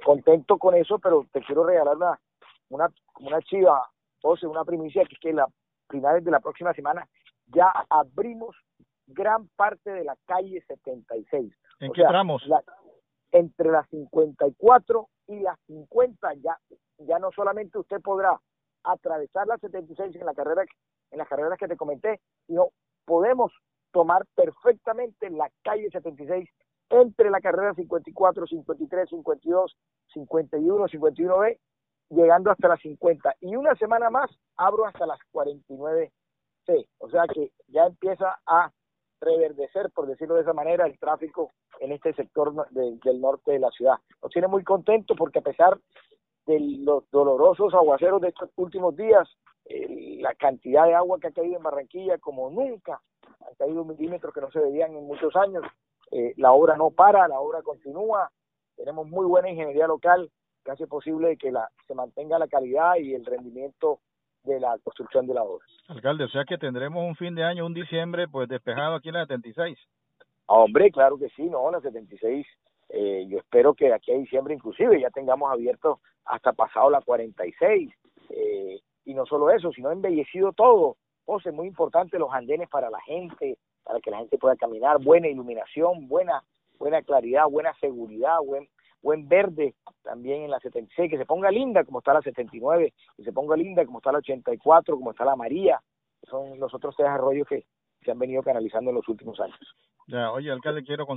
contento con eso, pero te quiero regalar una chiva, José, una primicia, que es que a finales de la próxima semana ya abrimos gran parte de la calle 76. ¿En qué tramos? Entre las 54 y las 50 ya no solamente usted podrá atravesar la 76 en las carreras que te comenté, sino podemos tomar perfectamente la calle 76 entre la carrera 54, 53, 52, 51, 51B, llegando hasta las 50. Y una semana más abro hasta las 49C. O sea que ya empieza a reverdecer, por decirlo de esa manera, el tráfico en este sector del norte de la ciudad. Nos tiene muy contentos porque, a pesar de los dolorosos aguaceros de estos últimos días, la cantidad de agua que ha caído en Barranquilla como nunca, han caído milímetros que no se veían en muchos años. La obra no para, la obra continúa. Tenemos muy buena ingeniería local que hace posible que se mantenga la calidad y el rendimiento de la construcción de la obra. Alcalde, o sea que tendremos un fin de año, un diciembre, pues despejado aquí en la 76. Hombre, claro que sí, no, la 76. Yo espero que de aquí a diciembre inclusive ya tengamos abierto hasta pasado la 46. Y no solo eso, sino embellecido todo. José, muy importante los andenes para la gente, para que la gente pueda caminar, buena iluminación, buena claridad, buena seguridad, buen verde también en la 76, que se ponga linda como está la 79, que se ponga linda como está la 84, como está la María. Son los otros 3 arroyos que se han venido canalizando en los últimos años. Ya, oye, alcalde, quiero